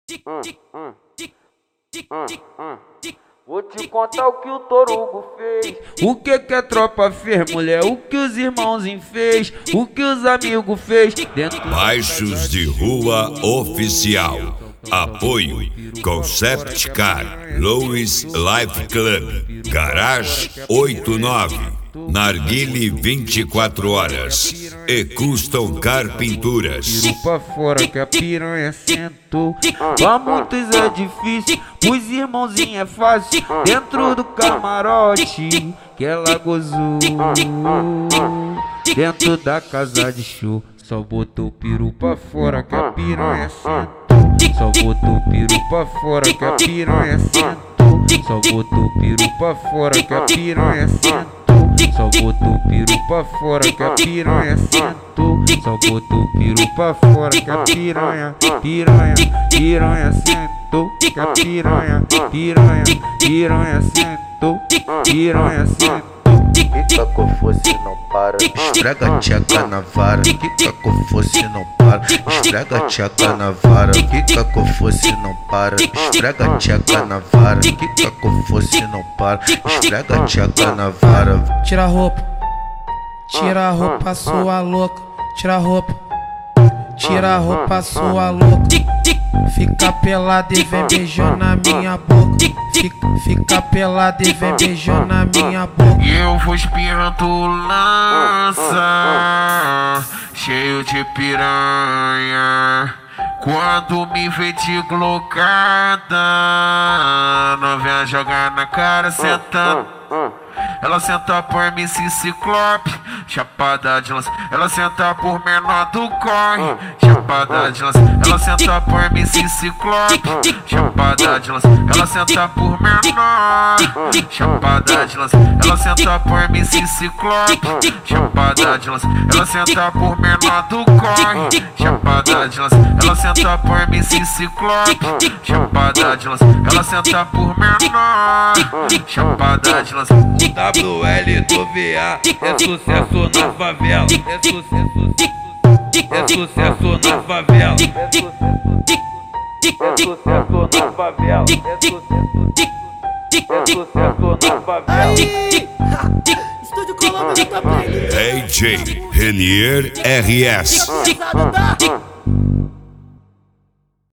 Vou te contar o que o Torugo fez. O que a tropa fez, mulher? O que os irmãozinhos fez? O que os amigos fez? Baixos de Rua Oficial. Apoio Concept Car, Louis Life Club, Garage 89, Narguile 24 horas e Custom Car Pinturas. Tiro pra fora que a piranha sentou. Pra muitos é difícil, pros irmãozinhos é fácil. Dentro do camarote que ela gozou. Dentro da casa de show, só botou o peru pra fora que a piranha sentou. Só botou o peru pra fora que a piranha sentou. Só botou o peru pra fora que a piranha sentou. Só botou o peru pra fora que a piranha sentou. Só botou o peru pra fora que a piranha sentou. Que a piranha sentou. Piranha sentou. Fica com fosse não para, esfrega a tcheca na vara. Fica com fosse não para, esfrega a tcheca na vara. Fica com fosse não para, esfrega a tcheca na vara. Fica com fosse não para, esfrega a tcheca na vara. Tira a roupa sua louca. Tira a roupa sua louca. Fica pelada e vem beijando na minha boca. Fica pelada e vem beijando na minha boca. E eu vou espirrando lança, cheio de piranha. Quando me vê de glocada, novinha jogar na cara sentando. Ela senta por MC Ciclope, chapada de lança. Ela senta por menor do corre, chapada de lança. Ela senta por MC Ciclope, chapada de lança. Ela senta por menor, chapada de lança. Ela senta por MC Ciclope, chapada de lança. Ela senta por menor do corre, chapada de lança. Ela senta por MC Ciclope, chapada de lança. Ela senta por menor, chapada de lança. WL do VA é sucesso na favela. É sucesso na favela. É sucesso na favela. É sucesso na favela. Estúdio Colômbia tá bem. DJ Renier RS. Pesado, tá?